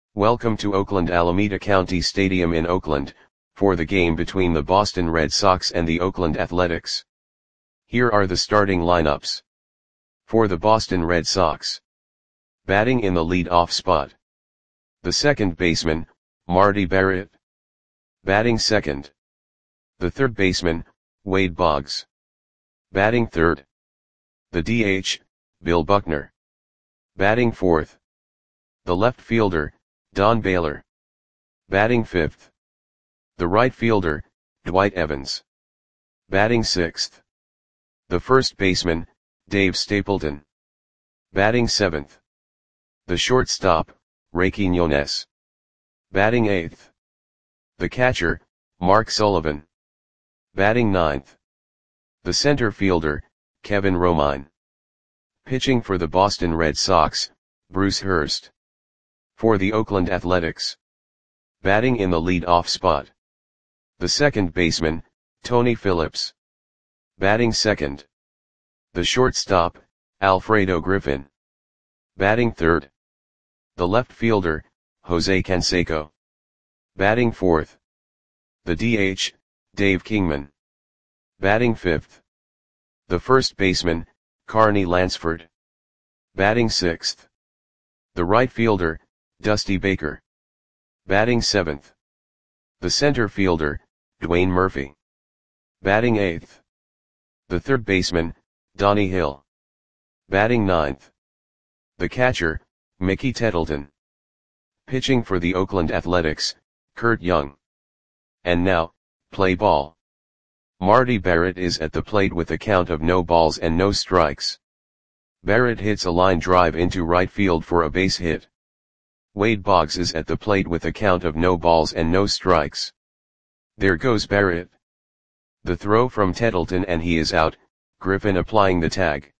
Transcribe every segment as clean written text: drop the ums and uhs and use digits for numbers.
Welcome to Oakland Alameda County Stadium in Oakland, for the game between the Boston Red Sox and the Oakland Athletics. Here are the starting lineups. For the Boston Red Sox. Batting in the lead-off spot. The second baseman, Marty Barrett. Batting second. The third baseman, Wade Boggs. Batting third. The DH, Bill Buckner. Batting fourth. The left fielder, Don Baylor. Batting fifth. The right fielder, Dwight Evans. Batting sixth. The first baseman, Dave Stapleton. Batting seventh. The shortstop, Ray Quiñones. Batting eighth. The catcher, Mark Sullivan. Batting ninth. The center fielder, Kevin Romine. Pitching for the Boston Red Sox, Bruce Hurst. For the Oakland Athletics. Batting in the lead-off spot. The second baseman, Tony Phillips. Batting second. The shortstop, Alfredo Griffin. Batting third. The left fielder, Jose Canseco. Batting fourth. The DH, Dave Kingman. Batting fifth. The first baseman, Carney Lansford. Batting sixth. The right fielder, Dusty Baker. Batting seventh. The center fielder, Dwayne Murphy. Batting eighth. The third baseman, Donnie Hill. Batting ninth. The catcher, Mickey Tettleton. Pitching for the Oakland Athletics, Kurt Young. And now, play ball. Marty Barrett is at the plate with a count of no balls and no strikes. Barrett hits a line drive into right field for a base hit. Wade Boggs is at the plate with a count of no balls and no strikes. There goes Barrett. The throw from Tettleton and he is out, Griffin applying the tag.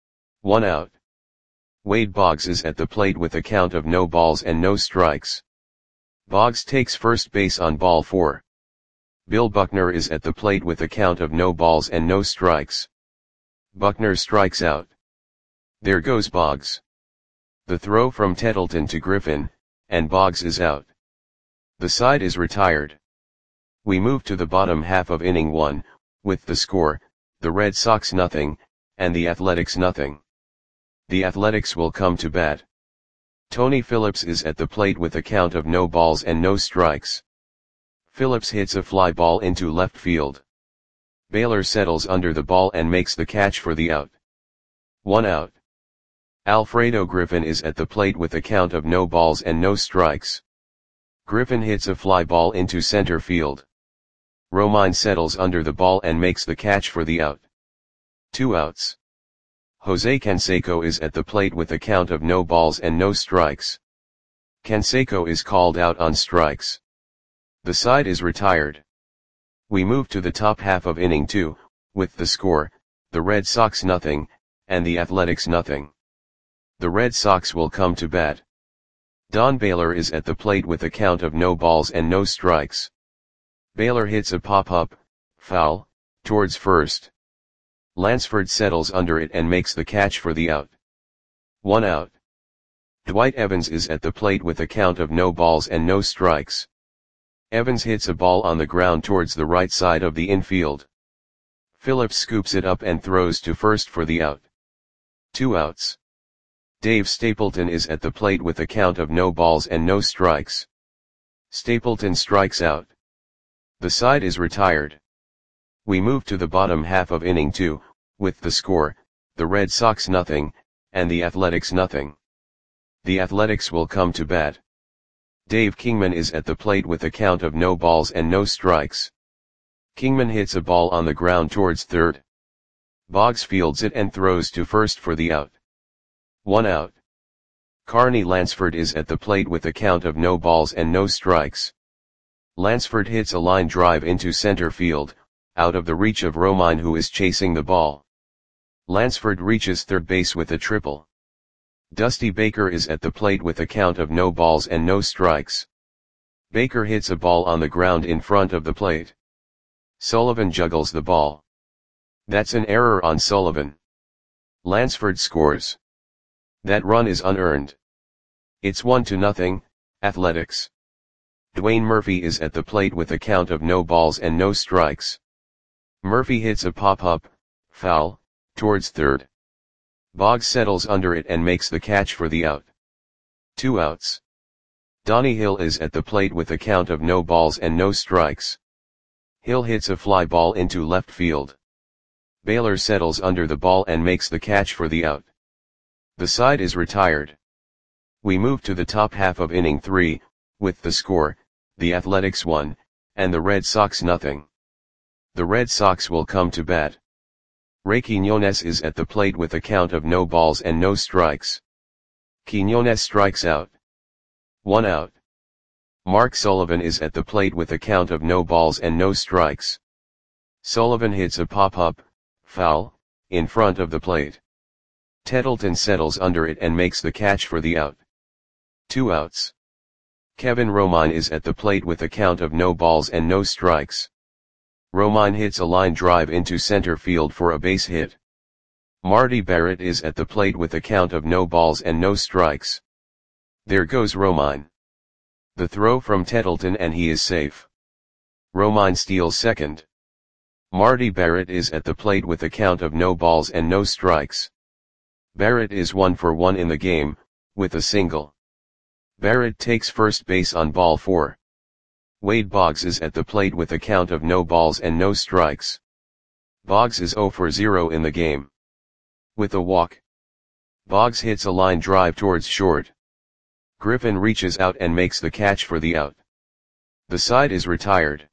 1 out. Wade Boggs is at the plate with a count of no balls and no strikes. Boggs takes first base on ball 4. Bill Buckner is at the plate with a count of no balls and no strikes. Buckner strikes out. There goes Boggs. The throw from Tettleton to Griffin, and Boggs is out. The side is retired. We move to the bottom half of inning 1, with the score, the Red Sox 0, and the Athletics 0. The Athletics will come to bat. Tony Phillips is at the plate with a count of no balls and no strikes. Phillips hits a fly ball into left field. Baylor settles under the ball and makes the catch for the out. 1 out. Alfredo Griffin is at the plate with a count of no balls and no strikes. Griffin hits a fly ball into center field. Romine settles under the ball and makes the catch for the out. 2 outs. Jose Canseco is at the plate with a count of no balls and no strikes. Canseco is called out on strikes. The side is retired. We move to the top half of inning 2, with the score, the Red Sox 0, and the Athletics 0. The Red Sox will come to bat. Don Baylor is at the plate with a count of no balls and no strikes. Baylor hits a pop-up, foul, towards first. Lansford settles under it and makes the catch for the out. 1 out. Dwight Evans is at the plate with a count of no balls and no strikes. Evans hits a ball on the ground towards the right side of the infield. Phillips scoops it up and throws to first for the out. 2 outs. Dave Stapleton is at the plate with a count of no balls and no strikes. Stapleton strikes out. The side is retired. We move to the bottom half of inning 2, with the score, the Red Sox 0, and the Athletics 0. The Athletics will come to bat. Dave Kingman is at the plate with a count of no balls and no strikes. Kingman hits a ball on the ground towards third. Boggs fields it and throws to first for the out. 1 out. Carney Lansford is at the plate with a count of no balls and no strikes. Lansford hits a line drive into center field, out of the reach of Romine who is chasing the ball. Lansford reaches third base with a triple. Dusty Baker is at the plate with a count of no balls and no strikes. Baker hits a ball on the ground in front of the plate. Sullivan juggles the ball. That's an error on Sullivan. Lansford scores. That run is unearned. It's 1-0, Athletics. Dwayne Murphy is at the plate with a count of no balls and no strikes. Murphy hits a pop-up, foul, towards third. Boggs settles under it and makes the catch for the out. 2 outs. Donnie Hill is at the plate with a count of no balls and no strikes. Hill hits a fly ball into left field. Baylor settles under the ball and makes the catch for the out. The side is retired. We move to the top half of inning 3, with the score, the Athletics 1, and the Red Sox nothing. The Red Sox will come to bat. Ray Quiñones is at the plate with a count of no balls and no strikes. Quiñones strikes out. 1 out. Mark Sullivan is at the plate with a count of no balls and no strikes. Sullivan hits a pop-up, foul, in front of the plate. Tettleton settles under it and makes the catch for the out. 2 outs. Kevin Romine is at the plate with a count of no balls and no strikes. Romine hits a line drive into center field for a base hit. Marty Barrett is at the plate with a count of no balls and no strikes. There goes Romine. The throw from Tettleton and he is safe. Romine steals second. Marty Barrett is at the plate with a count of no balls and no strikes. Barrett is 1 for 1 in the game, with a single. Barrett takes first base on ball 4. Wade Boggs is at the plate with a count of no balls and no strikes. Boggs is 0 for 0 in the game. With a walk. Boggs hits a line drive towards short. Griffin reaches out and makes the catch for the out. The side is retired.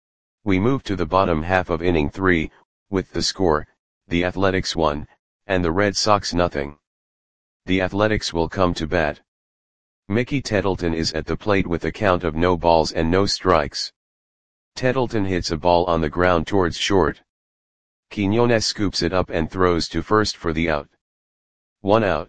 We move to the bottom half of inning 3, with the score, the Athletics 1, and the Red Sox nothing. The Athletics will come to bat. Mickey Tettleton is at the plate with a count of no balls and no strikes. Tettleton hits a ball on the ground towards short. Quiñones scoops it up and throws to first for the out. 1 out.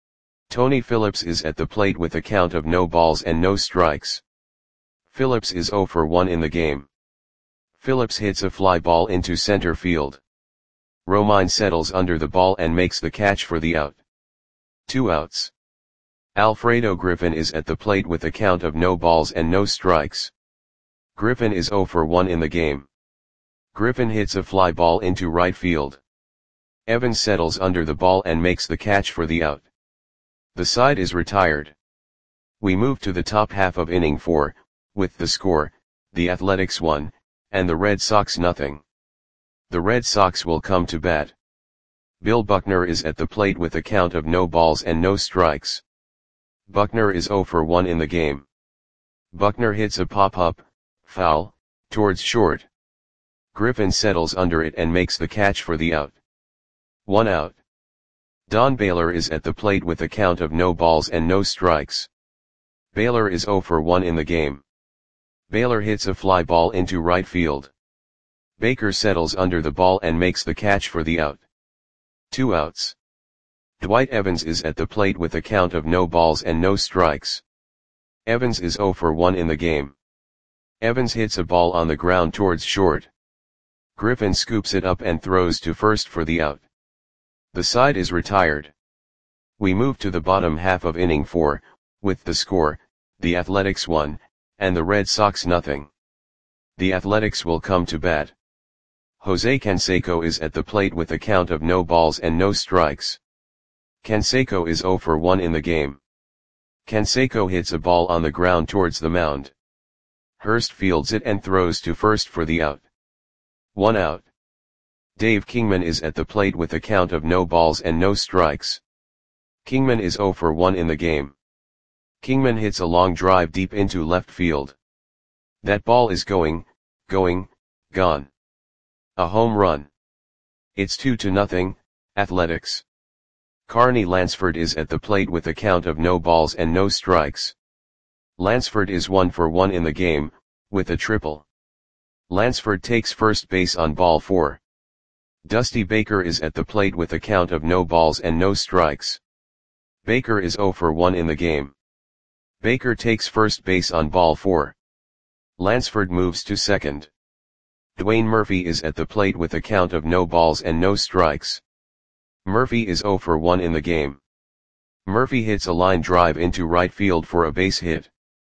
Tony Phillips is at the plate with a count of no balls and no strikes. Phillips is 0 for 1 in the game. Phillips hits a fly ball into center field. Romine settles under the ball and makes the catch for the out. 2 outs. Alfredo Griffin is at the plate with a count of no balls and no strikes. Griffin is 0 for 1 in the game. Griffin hits a fly ball into right field. Evans settles under the ball and makes the catch for the out. The side is retired. We move to the top half of inning 4, with the score, the Athletics 1, and the Red Sox nothing. The Red Sox will come to bat. Bill Buckner is at the plate with a count of no balls and no strikes. Buckner is 0 for 1 in the game. Buckner hits a pop-up, foul, towards short. Griffin settles under it and makes the catch for the out. 1 out. Don Baylor is at the plate with a count of no balls and no strikes. Baylor is 0 for 1 in the game. Baylor hits a fly ball into right field. Baker settles under the ball and makes the catch for the out. 2 outs. Dwight Evans is at the plate with a count of no balls and no strikes. Evans is 0 for 1 in the game. Evans hits a ball on the ground towards short. Griffin scoops it up and throws to first for the out. The side is retired. We move to the bottom half of inning 4, with the score, the Athletics 1, and the Red Sox nothing. The Athletics will come to bat. Jose Canseco is at the plate with a count of no balls and no strikes. Canseco is 0 for 1 in the game. Canseco hits a ball on the ground towards the mound. Hurst fields it and throws to first for the out. 1 out. Dave Kingman is at the plate with a count of no balls and no strikes. Kingman is 0 for 1 in the game. Kingman hits a long drive deep into left field. That ball is gone. A home run. It's 2-0, Athletics. Carney Lansford is at the plate with a count of no balls and no strikes. Lansford is 1 for 1 in the game, with a triple. Lansford takes first base on ball 4. Dusty Baker is at the plate with a count of no balls and no strikes. Baker is 0 for 1 in the game. Baker takes first base on ball 4. Lansford moves to second. Dwayne Murphy is at the plate with a count of no balls and no strikes. Murphy is 0 for 1 in the game. Murphy hits a line drive into right field for a base hit.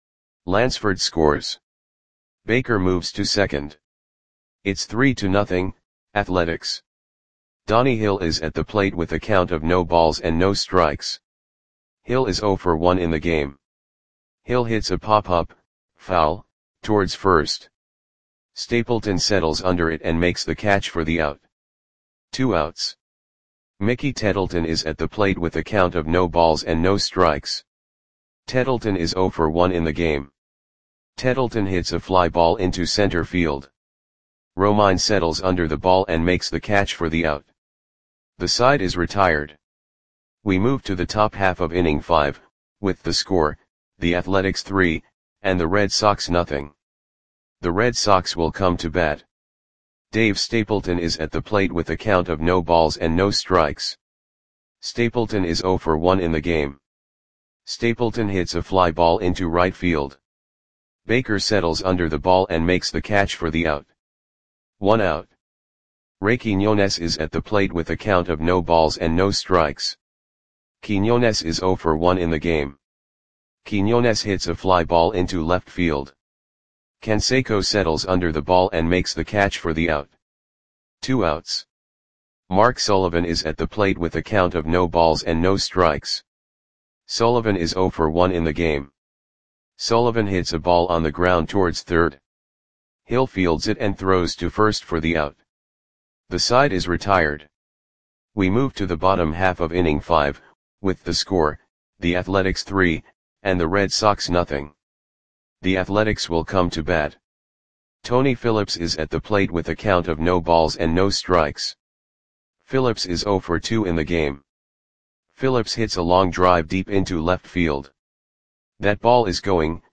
Lansford scores. Baker moves to second. It's 3-0, Athletics. Donnie Hill is at the plate with a count of no balls and no strikes. Hill is 0 for 1 in the game. Hill hits a pop-up, foul, towards first. Stapleton settles under it and makes the catch for the out. 2 outs. Mickey Tettleton is at the plate with a count of no balls and no strikes. Tettleton is 0 for 1 in the game. Tettleton hits a fly ball into center field. Romine settles under the ball and makes the catch for the out. The side is retired. We move to the top half of inning 5, with the score, the Athletics 3, and the Red Sox nothing. The Red Sox will come to bat. Dave Stapleton is at the plate with a count of no balls and no strikes. Stapleton is 0 for 1 in the game. Stapleton hits a fly ball into right field. Baker settles under the ball and makes the catch for the out. 1 out. Ray Quiñones is at the plate with a count of no balls and no strikes. Quiñones is 0 for 1 in the game. Quiñones hits a fly ball into left field. Canseco settles under the ball and makes the catch for the out. 2 outs. Mark Sullivan is at the plate with a count of no balls and no strikes. Sullivan is 0 for 1 in the game. Sullivan hits a ball on the ground towards third. Hill fields it and throws to first for the out. The side is retired. We move to the bottom half of inning 5, with the score, the Athletics 3, and the Red Sox nothing. The Athletics will come to bat. Tony Phillips is at the plate with a count of no balls and no strikes. Phillips is 0 for 2 in the game. Phillips hits a long drive deep into left field. That ball is gone.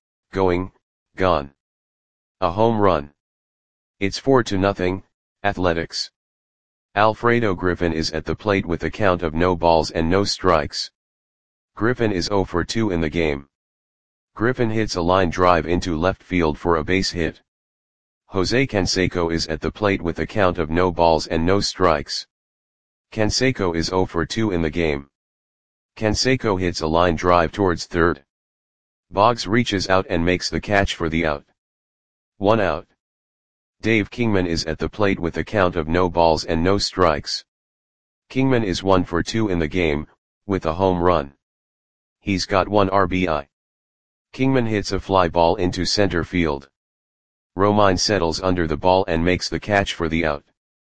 A home run. It's 4-0, Athletics. Alfredo Griffin is at the plate with a count of no balls and no strikes. Griffin is 0 for 2 in the game. Griffin hits a line drive into left field for a base hit. Jose Canseco is at the plate with a count of no balls and no strikes. Canseco is 0 for 2 in the game. Canseco hits a line drive towards third. Boggs reaches out and makes the catch for the out. 1 out. Dave Kingman is at the plate with a count of no balls and no strikes. Kingman is 1 for 2 in the game, with a home run. He's got 1 RBI. Kingman hits a fly ball into center field. Romine settles under the ball and makes the catch for the out.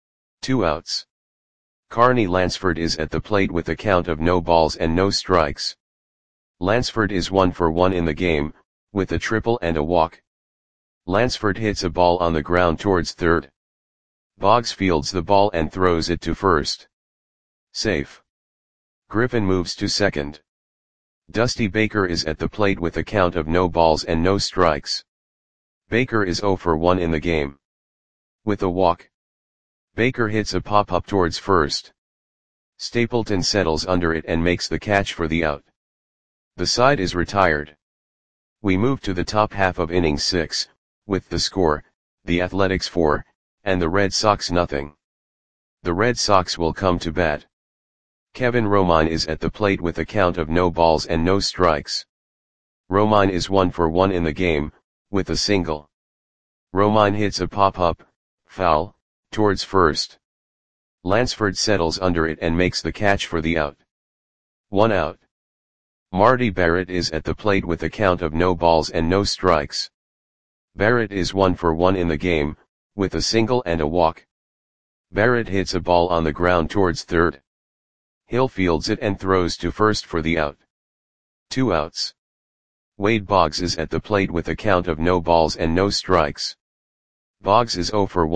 2 outs. Carney Lansford is at the plate with a count of no balls and no strikes. Lansford is 1 for 1 in the game, with a triple and a walk. Lansford hits a ball on the ground towards third. Boggs fields the ball and throws it to first. Safe. Griffin moves to second. Dusty Baker is at the plate with a count of no balls and no strikes. Baker is 0 for 1 in the game. With a walk. Baker hits a pop-up towards first. Stapleton settles under it and makes the catch for the out. The side is retired. We move to the top half of inning 6, with the score, the Athletics 4, and the Red Sox nothing. The Red Sox will come to bat. Kevin Romine is at the plate with a count of no balls and no strikes. Romine is 1 for 1 in the game, with a single. Romine hits a pop-up, foul, towards first. Lansford settles under it and makes the catch for the out. 1 out. Marty Barrett is at the plate with a count of no balls and no strikes. Barrett is 1 for 1 in the game, with a single and a walk. Barrett hits a ball on the ground towards third. Hill fields it and throws to first for the out. 2 outs. Wade Boggs is at the plate with a count of no balls and no strikes. Boggs is 0 for 1 in the game. Boggs hits a ball on the ground towards third. Hill fields it and throws to first for the out. 2 outs. Wade Boggs is at the plate with a count of no balls and no strikes. Boggs is 0 for 1 in the game. 2 outs. Wade Boggs is at the plate with a count of no balls and no strikes. Boggs is 0 for 1 in the game. Boggs is 0 for 1 in the game.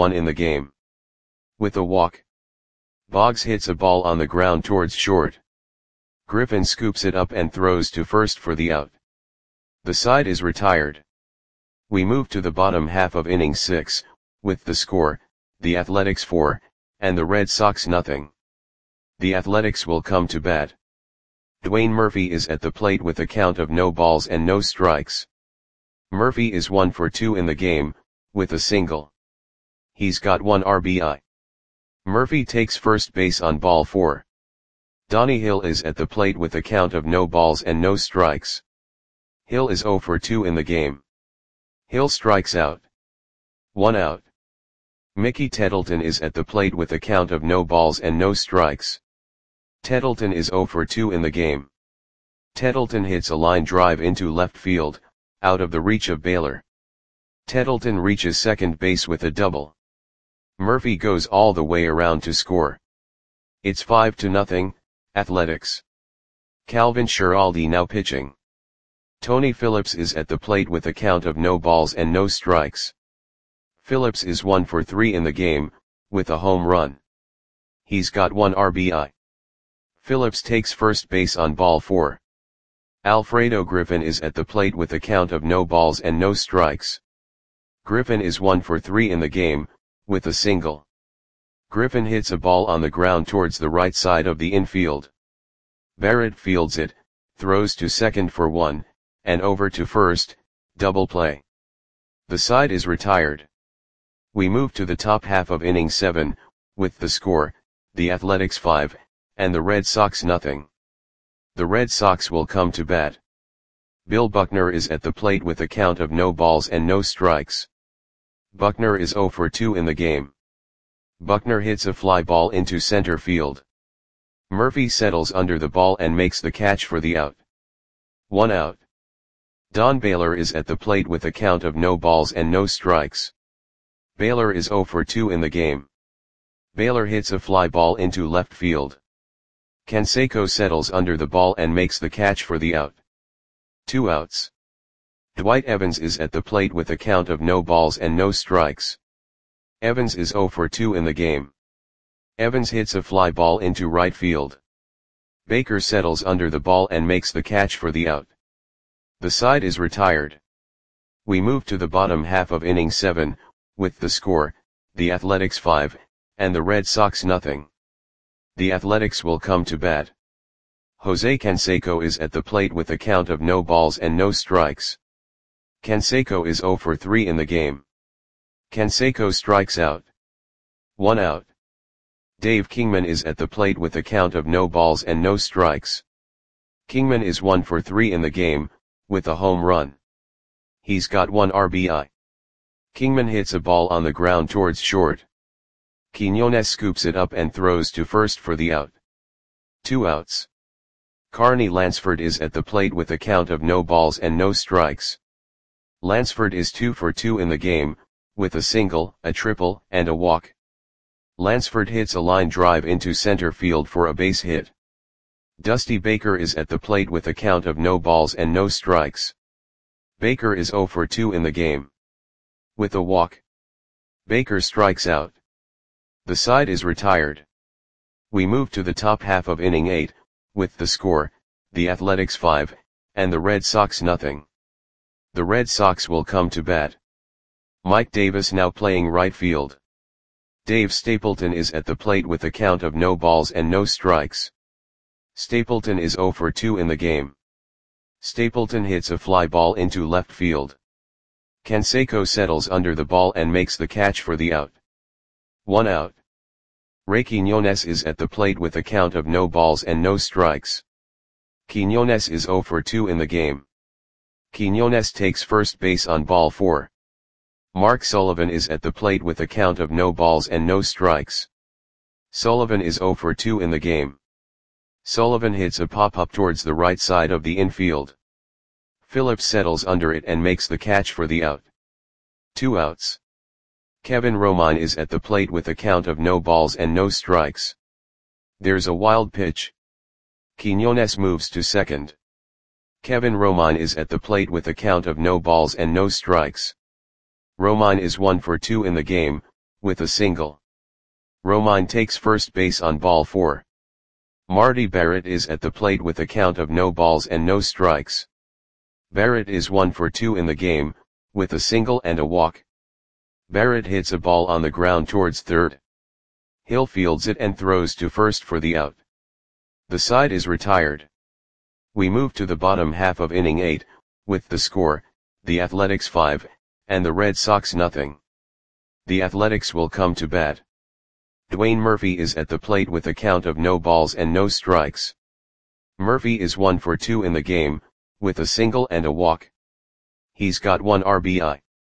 With a walk. Boggs hits a ball on the ground towards short. Griffin scoops it up and throws to first for the out. The side is retired. We move to the bottom half of inning 6, with the score, the Athletics 4, and the Red Sox nothing. The Athletics will come to bat. Dwayne Murphy is at the plate with a count of no balls and no strikes. Murphy is 1 for 2 in the game, with a single. He's got 1 RBI. Murphy takes first base on ball 4. Donnie Hill is at the plate with a count of no balls and no strikes. Hill is 0 for 2 in the game. Hill strikes out. 1 out. Mickey Tettleton is at the plate with a count of no balls and no strikes. Tettleton is 0 for 2 in the game. Tettleton hits a line drive into left field, out of the reach of Baylor. Tettleton reaches second base with a double. Murphy goes all the way around to score. It's 5-0, Athletics. Calvin Schiraldi now pitching. Tony Phillips is at the plate with a count of no balls and no strikes. Phillips is 1 for 3 in the game, with a home run. He's got 1 RBI. Phillips takes first base on ball 4. Alfredo Griffin is at the plate with a count of no balls and no strikes. Griffin is 1 for 3 in the game, with a single. Griffin hits a ball on the ground towards the right side of the infield. Barrett fields it, throws to second for 1, and over to first, double play. The side is retired. We move to the top half of inning 7, with the score, the Athletics 5, and the Red Sox nothing. The Red Sox will come to bat. Bill Buckner is at the plate with a count of no balls and no strikes. Buckner is 0 for 2 in the game. Buckner hits a fly ball into center field. Murphy settles under the ball and makes the catch for the out. 1 out. Don Baylor is at the plate with a count of no balls and no strikes. Baylor is 0 for 2 in the game. Baylor hits a fly ball into left field. Canseco settles under the ball and makes the catch for the out. 2 outs. Dwight Evans is at the plate with a count of no balls and no strikes. Evans is 0 for 2 in the game. Evans hits a fly ball into right field. Baker settles under the ball and makes the catch for the out. The side is retired. We move to the bottom half of inning 7, with the score, the Athletics 5, and the Red Sox nothing. The Athletics will come to bat. Jose Canseco is at the plate with a count of no balls and no strikes. Canseco is 0 for 3 in the game. Canseco strikes out. 1 out. Dave Kingman is at the plate with a count of no balls and no strikes. Kingman is 1 for 3 in the game, with a home run. He's got 1 RBI. Kingman hits a ball on the ground towards short. Quiñones scoops it up and throws to first for the out. 2 outs. Carney Lansford is at the plate with a count of no balls and no strikes. Lansford is 2 for 2 in the game, with a single, a triple, and a walk. Lansford hits a line drive into center field for a base hit. Dusty Baker is at the plate with a count of no balls and no strikes. Baker is 0 for 2 in the game. With a walk. Baker strikes out. The side is retired. We move to the top half of inning 8, with the score, the Athletics 5, and the Red Sox nothing. The Red Sox will come to bat. Mike Davis now playing right field. Dave Stapleton is at the plate with a count of no balls and no strikes. Stapleton is 0 for 2 in the game. Stapleton hits a fly ball into left field. Canseco settles under the ball and makes the catch for the out. 1 out. Ray Quiñones is at the plate with a count of no balls and no strikes. Quiñones is 0 for 2 in the game. Quiñones takes first base on ball 4. Mark Sullivan is at the plate with a count of no balls and no strikes. Sullivan is 0 for 2 in the game. Sullivan hits a pop-up towards the right side of the infield. Phillips settles under it and makes the catch for the out. 2 outs. Kevin Romine is at the plate with a count of no balls and no strikes. There's a wild pitch. Quiñones moves to second. Kevin Romine is at the plate with a count of no balls and no strikes. Romine is 1 for 2 in the game, with a single. Romine takes first base on ball 4. Marty Barrett is at the plate with a count of no balls and no strikes. Barrett is 1 for 2 in the game, with a single and a walk. Barrett hits a ball on the ground towards third. Hill fields it and throws to first for the out. The side is retired. We move to the bottom half of inning 8, with the score, the Athletics 5, and the Red Sox nothing. The Athletics will come to bat. Dwayne Murphy is at the plate with a count of no balls and no strikes. Murphy is 1 for 2 in the game, with a single and a walk. He's got 1 RBI.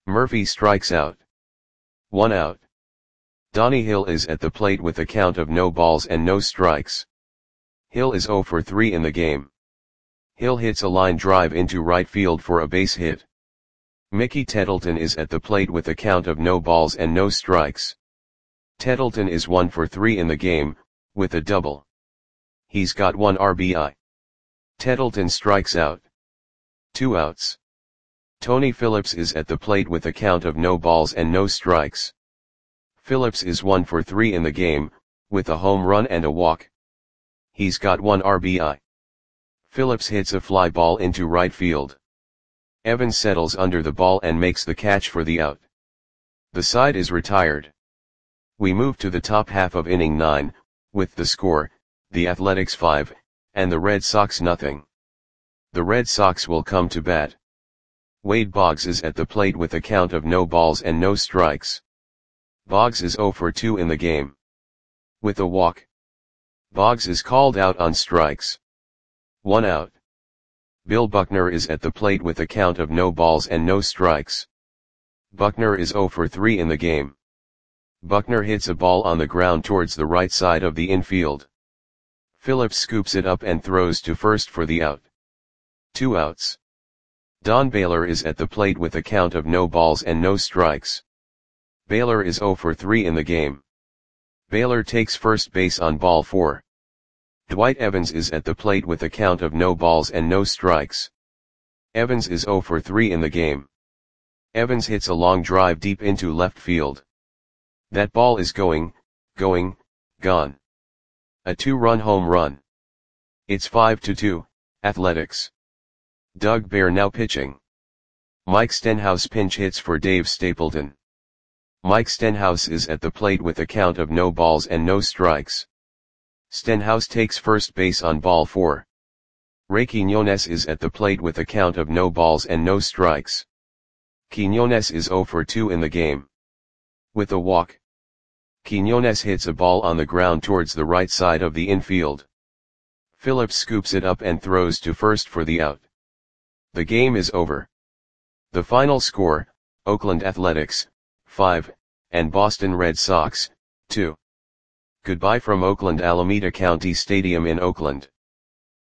Murphy strikes out. 1 out. Donnie Hill is at the plate with a count of no balls and no strikes. Hill is 0 for 3 in the game. Hill hits a line drive into right field for a base hit. Mickey Tettleton is at the plate with a count of no balls and no strikes. Tettleton is 1 for 3 in the game, with a double. He's got 1 RBI. Tettleton strikes out. 2 outs. Tony Phillips is at the plate with a count of no balls and no strikes. Phillips is 1 for 3 in the game, with a home run and a walk. He's got 1 RBI. Phillips hits a fly ball into right field. Evans settles under the ball and makes the catch for the out. The side is retired. We move to the top half of inning 9, with the score, the Athletics 5, and the Red Sox nothing. The Red Sox will come to bat. Wade Boggs is at the plate with a count of no balls and no strikes. Boggs is 0 for 2 in the game. With a walk. Boggs is called out on strikes. 1 out. Bill Buckner is at the plate with a count of no balls and no strikes. Buckner is 0 for 3 in the game. Buckner hits a ball on the ground towards the right side of the infield. Phillips scoops it up and throws to first for the out. 2 outs. Don Baylor is at the plate with a count of no balls and no strikes. Baylor is 0 for 3 in the game. Baylor takes first base on ball 4. Dwight Evans is at the plate with a count of no balls and no strikes. Evans is 0 for 3 in the game. Evans hits a long drive deep into left field. That ball is gone. A 2-run home run. It's 5-2, Athletics. Doug Bear now pitching. Mike Stenhouse pinch hits for Dave Stapleton. Mike Stenhouse is at the plate with a count of no balls and no strikes. Stenhouse takes first base on ball 4. Ray Quiñones is at the plate with a count of no balls and no strikes. Quiñones is 0 for 2 in the game. With a walk. Quiñones hits a ball on the ground towards the right side of the infield. Phillips scoops it up and throws to first for the out. The game is over. The final score, Oakland Athletics, 5, and Boston Red Sox, 2. Goodbye from Oakland Alameda County Stadium in Oakland.